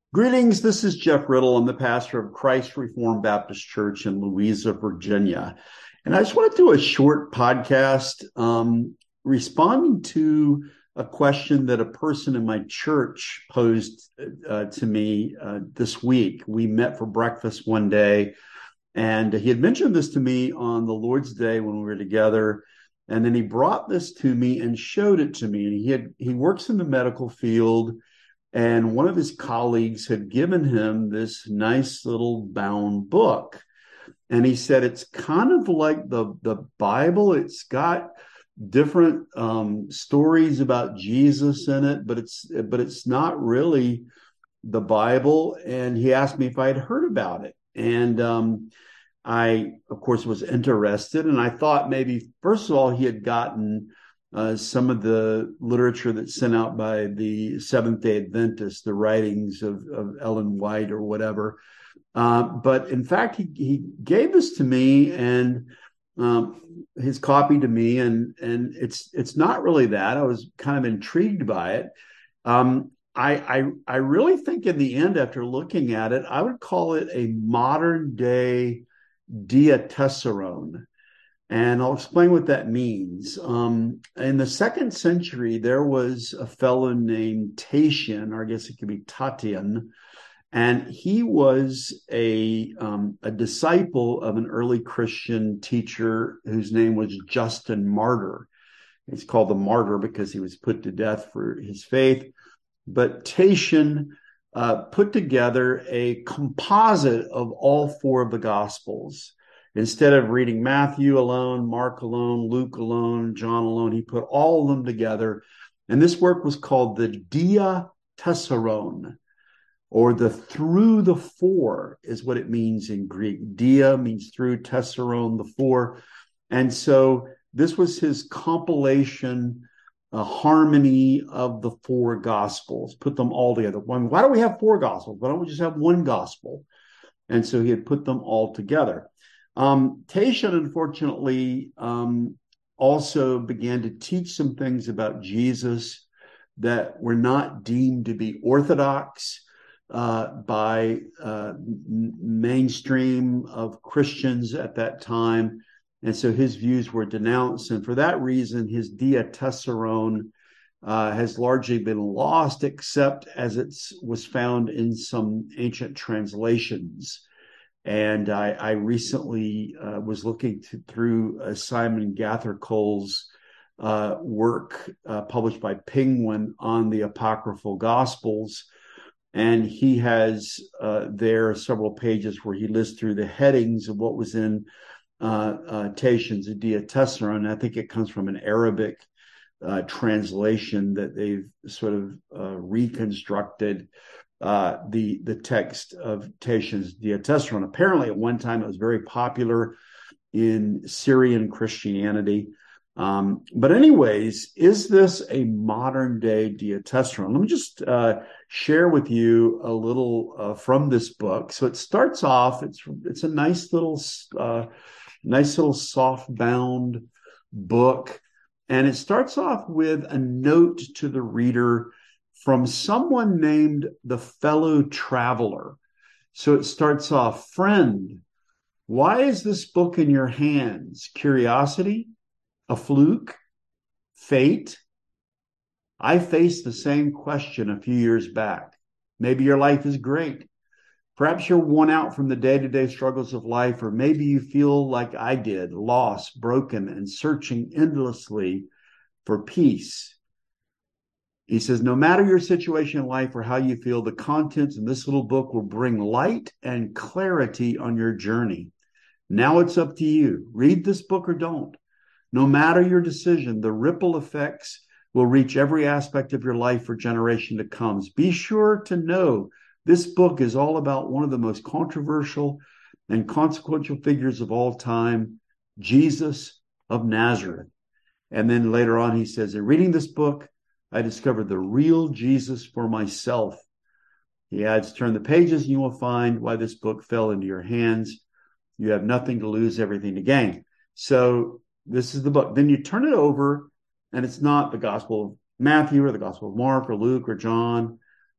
Greetings. This is Jeff Riddle. I'm the pastor of Christ Reformed Baptist Church in Louisa, Virginia. And I just want to do a short podcast responding to a question that a person in my church posed to me this week. We met for breakfast one day, and he had mentioned this to me on the Lord's Day when we were together. And then he brought this to me and showed it to me. And he works in the medical field. And one of his colleagues had given him this nice little bound book. And he said, it's kind of like the Bible. It's got different stories about Jesus in it, but it's not really the Bible. And he asked me if I had heard about it. And I, of course, was interested. And I thought maybe, first of all, he had gotten some of the literature that's sent out by the Seventh-day Adventists, the writings of Ellen White or whatever. But in fact, he gave this to me and his copy to me, and it's not really that. I was kind of intrigued by it. I really think in the end, after looking at it, I would call it a modern day diatessaron. And I'll explain what that means. In the second century, there was a fellow named Tatian, or I guess it could be Tatian, and he was a disciple of an early Christian teacher whose name was Justin Martyr. He's called the Martyr because he was put to death for his faith. But Tatian put together a composite of all four of the Gospels. Instead of reading Matthew alone, Mark alone, Luke alone, John alone, he put all of them together. And this work was called the Dia Tessaron, or the through the four is what it means in Greek. Dia means through, Tessaron, the four. And so this was his compilation, a harmony of the four Gospels, put them all together. Why do we have four Gospels? Why don't we just have one Gospel? And so he had put them all together. Tatian, unfortunately, also began to teach some things about Jesus that were not deemed to be orthodox by mainstream of Christians at that time. And so his views were denounced. And for that reason, his Diatessaron has largely been lost, except as it was found in some ancient translations. And I recently was looking through Simon Gathercole's work published by Penguin on the Apocryphal Gospels. And he has there several pages where he lists through the headings of what was in Tatian's Diatessaron. I think it comes from an Arabic translation that they've sort of reconstructed the text of Tatian's Diatessaron. Apparently, at one time, it was very popular in Syrian Christianity. But anyways, is this a modern day Diatessaron? Let me just share with you a little from this book. So it starts off, it's a nice little soft bound book. And it starts off with a note to the reader from someone named the Fellow Traveler. So it starts off, friend, why is this book in your hands? Curiosity? A fluke? Fate? I faced the same question a few years back. Maybe your life is great. Perhaps you're worn out from the day-to-day struggles of life, or maybe you feel like I did, lost, broken, and searching endlessly for peace. He says, no matter your situation in life or how you feel, the contents in this little book will bring light and clarity on your journey. Now it's up to you. Read this book or don't. No matter your decision, the ripple effects will reach every aspect of your life for generation to come. Be sure to know this book is all about one of the most controversial and consequential figures of all time, Jesus of Nazareth. And then later on, he says, in reading this book, I discovered the real Jesus for myself. He adds, turn the pages and you will find why this book fell into your hands. You have nothing to lose, everything to gain. So this is the book. Then you turn it over, and it's not the Gospel of Matthew or the Gospel of Mark or Luke or John.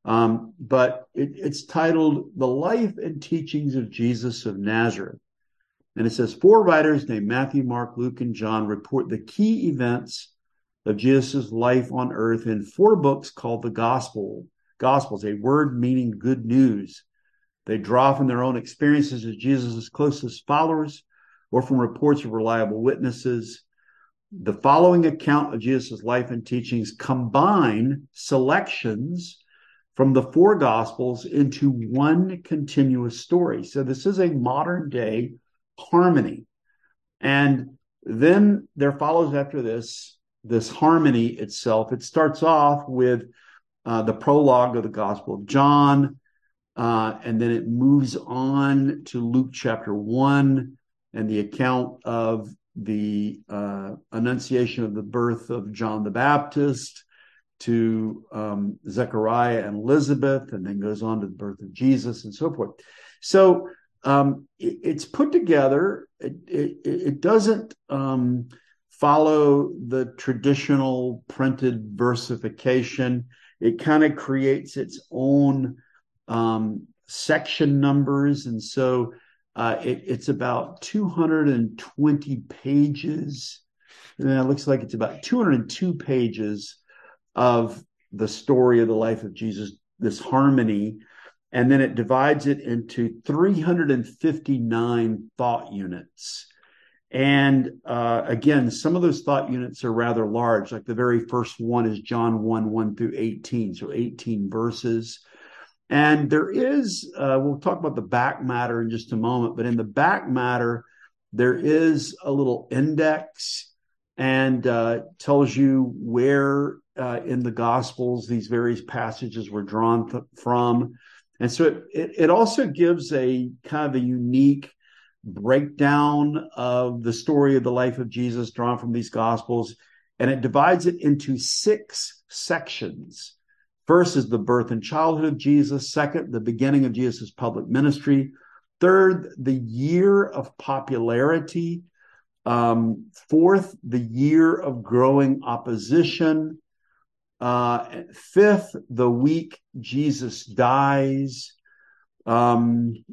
But it's titled The Life and Teachings of Jesus of Nazareth. And it says 4 writers named Matthew, Mark, Luke, and John report the key events of Jesus' life on earth in 4 books called the Gospels, a word meaning good news. They draw from their own experiences as Jesus' closest followers or from reports of reliable witnesses. The following account of Jesus' life and teachings combine selections from the 4 Gospels into one continuous story. So this is a modern day harmony. And then there follows after this harmony itself. It starts off with the prologue of the Gospel of John, and then it moves on to Luke chapter 1 and the account of the annunciation of the birth of John the Baptist to Zechariah and Elizabeth, and then goes on to the birth of Jesus and so forth. So it's put together. It doesn't follow the traditional printed versification. It kind of creates its own section numbers, and so it's about 220 pages. And it looks like it's about 202 pages of the story of the life of Jesus, this harmony. And then it divides it into 359 thought units. And again, some of those thought units are rather large. Like the very first one is John 1 through 18, so 18 verses. And there is, we'll talk about the back matter in just a moment, but in the back matter, there is a little index and tells you where in the Gospels these various passages were drawn from. And so it also gives a kind of a unique breakdown of the story of the life of Jesus drawn from these Gospels. And it divides it into 6 sections. First is the birth and childhood of Jesus. Second, the beginning of Jesus' public ministry. Third, the year of popularity. Fourth, the year of growing opposition. Fifth, the week Jesus dies. And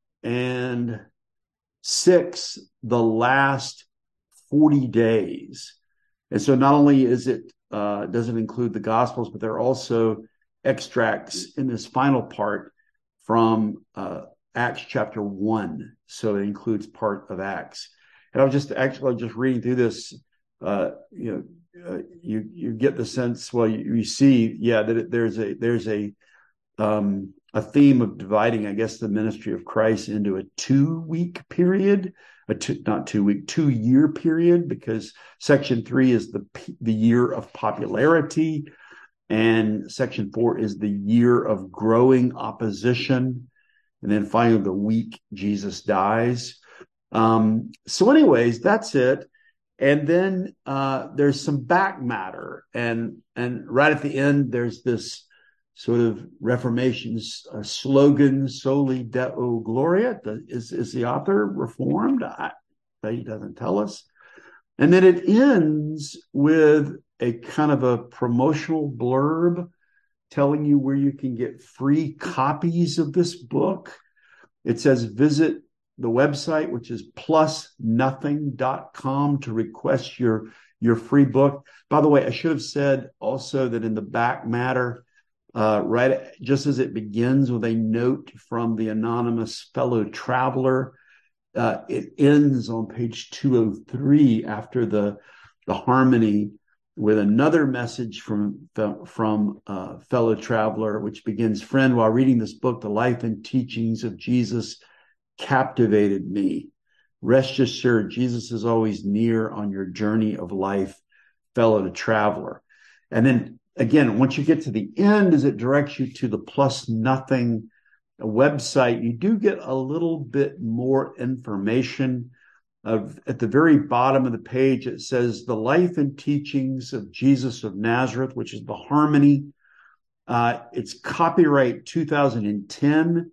sixth, the last 40 days. And so not only is it does it include the Gospels, but there are also extracts in this final part from Acts chapter 1. So it includes part of Acts. And I was just reading through this. You get the sense. Well, you see, that there's a theme of dividing, I guess, the ministry of Christ into a 2-week period, 2-year period, because section 3 is the year of popularity, and section 4 is the year of growing opposition, and then finally the week Jesus dies. So anyways, that's it. And then there's some back matter, and right at the end there's this sort of Reformation slogan, Soli Deo Gloria. Is the author Reformed? He doesn't tell us. And then it ends with a kind of a promotional blurb telling you where you can get free copies of this book. It says visit the website, which is plusnothing.com, to request your free book. By the way, I should have said also that in the back matter, right just as it begins with a note from the anonymous fellow traveler, it ends on page 203 after the harmony with another message from fellow traveler, which begins, "Friend, while reading this book, the life and teachings of Jesus captivated me. Rest assured, Jesus is always near on your journey of life, fellow traveler." And then again, once you get to the end, as it directs you to the Plus Nothing website, you do get a little bit more information. At the very bottom of the page, it says the life and teachings of Jesus of Nazareth, which is the harmony. It's copyright 2010,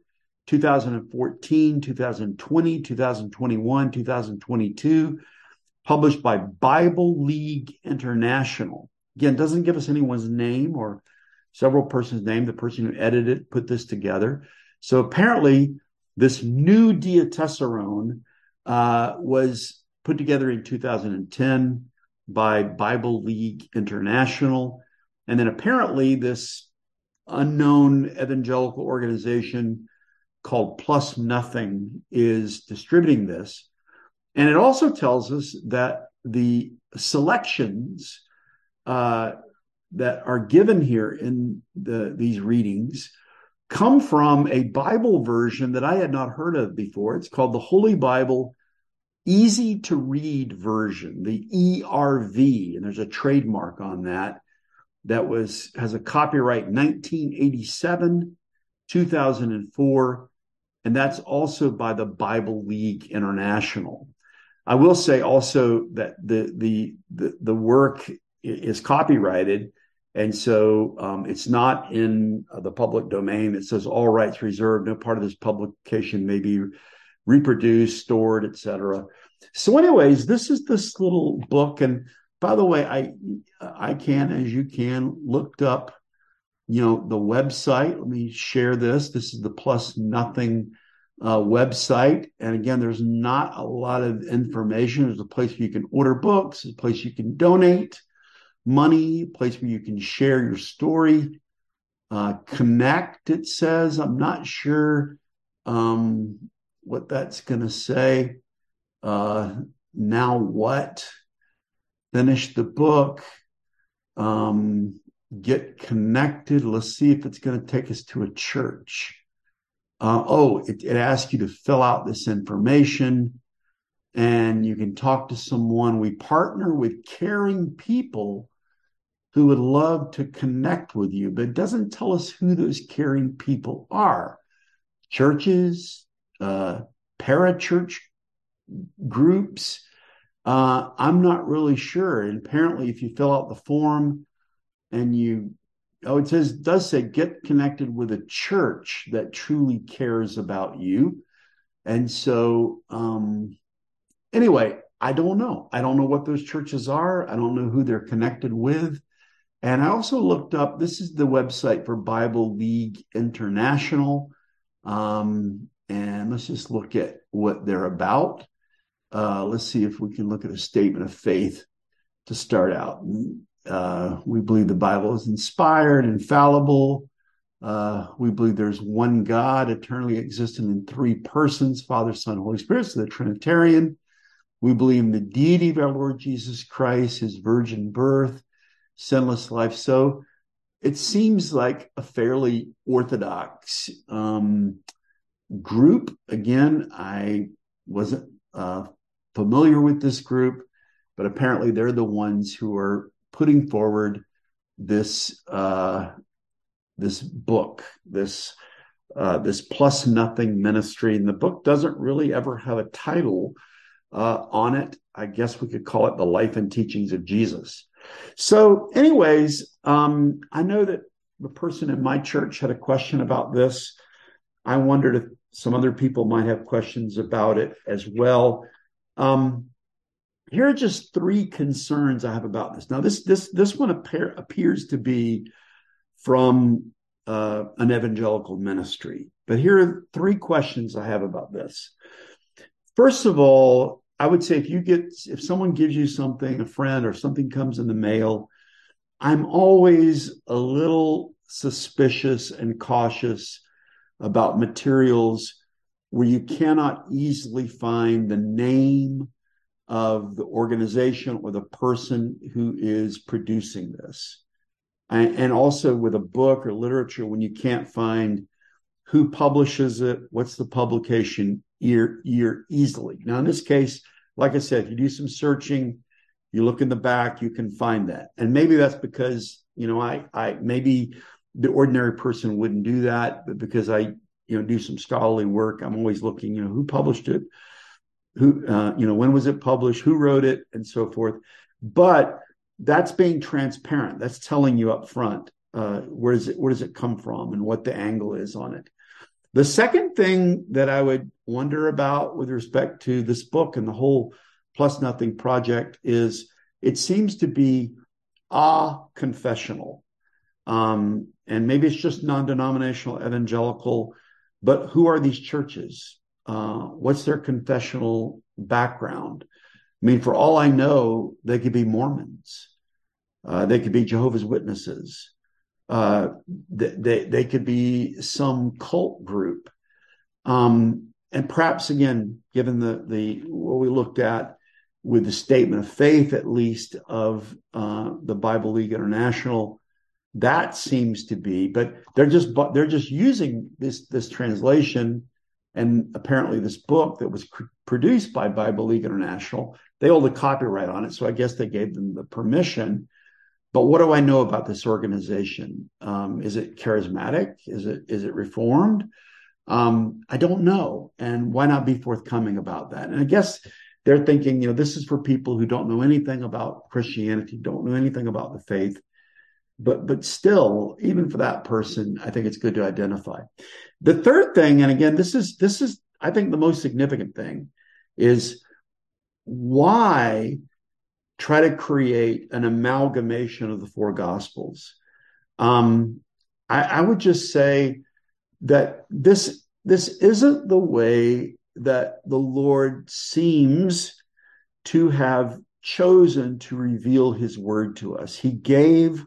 2014, 2020, 2021, 2022, published by Bible League International. Again, doesn't give us anyone's name or several persons named, the person who edited it, put this together. So apparently this new diatessaron was put together in 2010 by Bible League International. And then apparently this unknown evangelical organization called Plus Nothing is distributing this. And it also tells us that the selections that are given here in these readings come from a Bible version that I had not heard of before. It's called the Holy Bible Easy to Read version, the ERV, and there's a trademark on that has a copyright 1987, 2004, and that's also by the Bible League International. I will say also that the work is copyrighted, and so it's not in the public domain. It says all rights reserved. No part of this publication may be reproduced, stored, etc. So, anyways, this is this little book. And by the way, I can, as you can, looked up, the website. Let me share this. This is the Plus Nothing website. And again, there's not a lot of information. There's a place where you can order books, a place you can donate money, a place where you can share your story. Connect, it says. I'm not sure what that's going to say. Now what? Finish the book. Get connected. Let's see if it's going to take us to a church. It asks you to fill out this information and you can talk to someone. We partner with caring people who would love to connect with you, but it doesn't tell us who those caring people are. Churches, parachurch groups. I'm not really sure. And apparently, if you fill out the form and it does say get connected with a church that truly cares about you. And so, anyway, I don't know. I don't know what those churches are. I don't know who they're connected with. And I also looked up, this is the website for Bible League International. And let's just look at what they're about. Let's see if we can look at a statement of faith to start out. We believe the Bible is inspired, infallible. We believe there's one God, eternally existing in three persons, Father, Son, Holy Spirit, so the Trinitarian. We believe in the deity of our Lord Jesus Christ, his virgin birth, sinless life. So it seems like a fairly orthodox group. Again, I wasn't familiar with this group, but apparently they're the ones who are putting forward this book, this Plus Nothing ministry. And the book doesn't really ever have a title on it. I guess we could call it The Life and Teachings of Jesus. So anyways, I know that the person in my church had a question about this. I wondered if some other people might have questions about it as well. Here are just three concerns I have about this. Now, this one appears to be from an evangelical ministry, but here are three questions I have about this. First of all, I would say if someone gives you something, a friend or something comes in the mail, I'm always a little suspicious and cautious about materials where you cannot easily find the name of the organization or the person who is producing this. And also with a book or literature, when you can't find who publishes it, what's the publication year easily. Now, in this case, like I said, if you do some searching, you look in the back, you can find that. And maybe that's because, I maybe the ordinary person wouldn't do that, but because I, do some scholarly work, I'm always looking, who published it, when was it published, who wrote it, and so forth. But that's being transparent. That's telling you up front where does it come from and what the angle is on it. The second thing that I would wonder about with respect to this book and the whole Plus Nothing project is it seems to be confessional. And maybe it's just non-denominational evangelical, but who are these churches? What's their confessional background? I mean, for all I know, they could be Mormons. They could be Jehovah's Witnesses. They could be some cult group. And perhaps, again, given the what we looked at with the statement of faith, at least of the Bible League International, that seems to be. But they're just using this translation and apparently this book that was produced by Bible League International. They hold the copyright on it, so I guess they gave them the permission. But what do I know about this organization? Is it charismatic? Is it reformed? I don't know. And why not be forthcoming about that? And I guess they're thinking, this is for people who don't know anything about Christianity, don't know anything about the faith. But still, even for that person, I think it's good to identify. The third thing, and again, this is I think the most significant thing, is why try to create an amalgamation of the four Gospels. I would just say that this isn't the way that the Lord seems to have chosen to reveal his word to us. He gave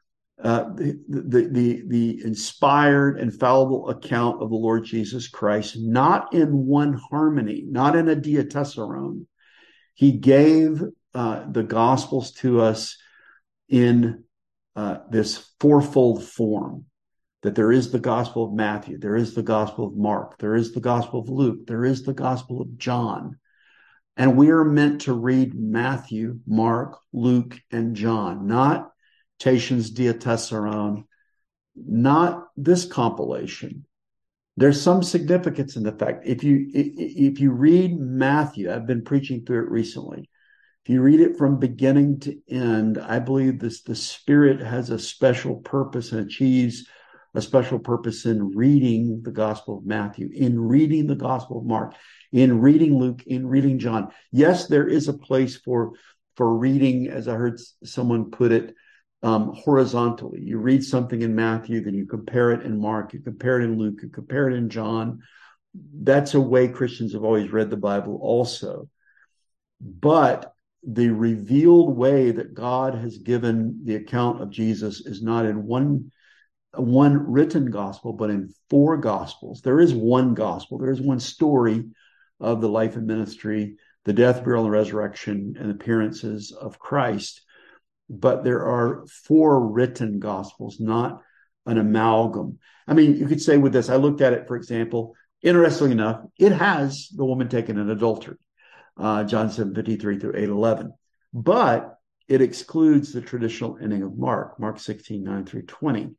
the inspired, infallible account of the Lord Jesus Christ, not in one harmony, not in a diatessaron. He gave the Gospels to us in this fourfold form, that there is the Gospel of Matthew, there is the Gospel of Mark, there is the Gospel of Luke, there is the Gospel of John. And we are meant to read Matthew, Mark, Luke, and John, not Tatian's Diatessaron, not this compilation. There's some significance in the fact, if you read Matthew, I've been preaching through it recently. If you read it from beginning to end, I believe the Spirit has a special purpose and achieves a special purpose in reading the Gospel of Matthew, in reading the Gospel of Mark, in reading Luke, in reading John. Yes, there is a place for reading, as I heard someone put it, horizontally. You read something in Matthew, then you compare it in Mark, you compare it in Luke, you compare it in John. That's a way Christians have always read the Bible also. But the revealed way that God has given the account of Jesus is not in one written gospel, but in four gospels. There is one gospel. There is one story of the life and ministry, the death, burial, and resurrection and appearances of Christ. But there are four written gospels, not an amalgam. I mean, you could say with this, I looked at it, for example, interestingly enough, it has the woman taken in adultery, John 7:53 through 8:11. But it excludes the traditional ending of Mark 16:9 through 20.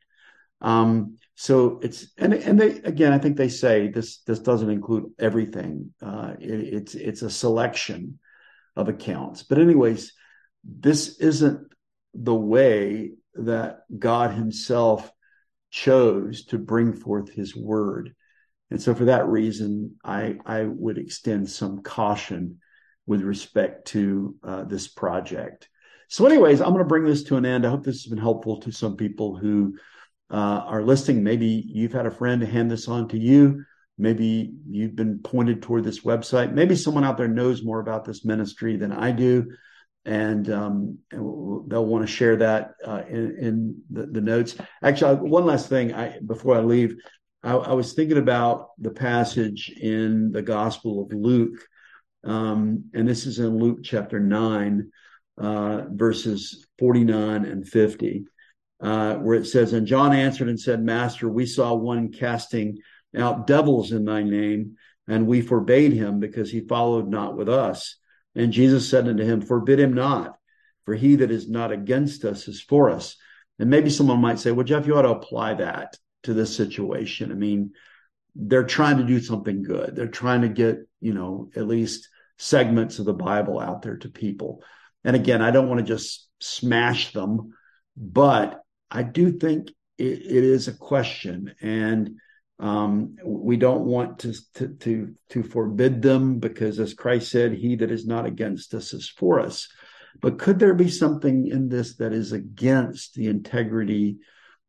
So it's, and they, again, I think they say this doesn't include everything. It's a selection of accounts. But anyways, this isn't the way that God himself chose to bring forth his word. And so for that reason, I would extend some caution with respect to this project. So anyways, I'm going to bring this to an end. I hope this has been helpful to some people who are listening. Maybe you've had a friend hand this on to you. Maybe you've been pointed toward this website. Maybe someone out there knows more about this ministry than I do. And they'll want to share that in the notes. Actually, one last thing before I leave, I was thinking about the passage in the Gospel of Luke, and this is in Luke chapter 9, verses 49 and 50, where it says, "And John answered and said, Master, we saw one casting out devils in thy name, and we forbade him because he followed not with us. And Jesus said unto him, Forbid him not, for he that is not against us is for us." And maybe someone might say, well, Jeff, you ought to apply that to this situation. I mean, they're trying to do something good. They're trying to get, at least segments of the Bible out there to people. And again, I don't want to just smash them, but I do think it is a question. And we don't want to forbid them, because as Christ said, he that is not against us is for us. But could there be something in this that is against the integrity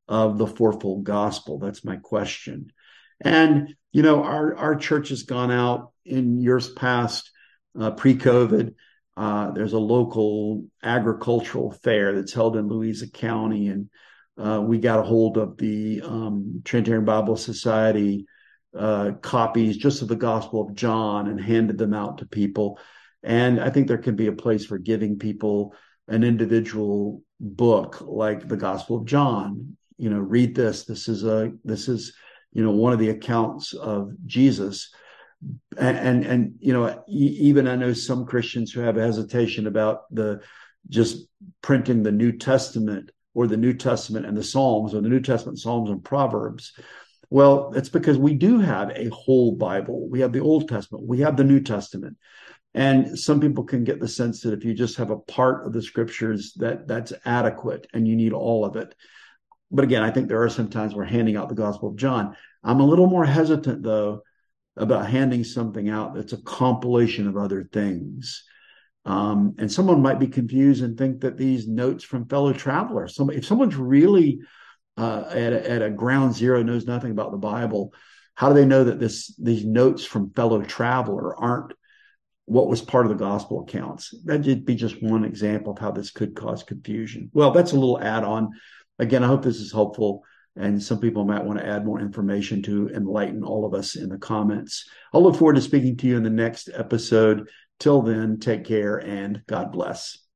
of the fourfold gospel? That's my question. And, our church has gone out in years past, pre-COVID. There's a local agricultural fair that's held in Louisa County, and we got a hold of the Trinitarian Bible Society copies just of the Gospel of John and handed them out to people. And I think there can be a place for giving people an individual book like the Gospel of John. Read this. This is one of the accounts of Jesus. And even I know some Christians who have a hesitation about just printing the New Testament or the New Testament and the Psalms, or the New Testament, Psalms, and Proverbs. Well, it's because we do have a whole Bible. We have the Old Testament, we have the New Testament. And some people can get the sense that if you just have a part of the scriptures, that's adequate and you need all of it. But again, I think there are some times we're handing out the Gospel of John. I'm a little more hesitant, though, about handing something out that's a compilation of other things. And someone might be confused and think that these notes from fellow travelers, if someone's really at a ground zero, knows nothing about the Bible, how do they know that these notes from fellow traveler aren't what was part of the gospel accounts? That'd be just one example of how this could cause confusion. Well, that's a little add-on. Again, I hope this is helpful, and some people might want to add more information to enlighten all of us in the comments. I'll look forward to speaking to you in the next episode. Till then, take care and God bless.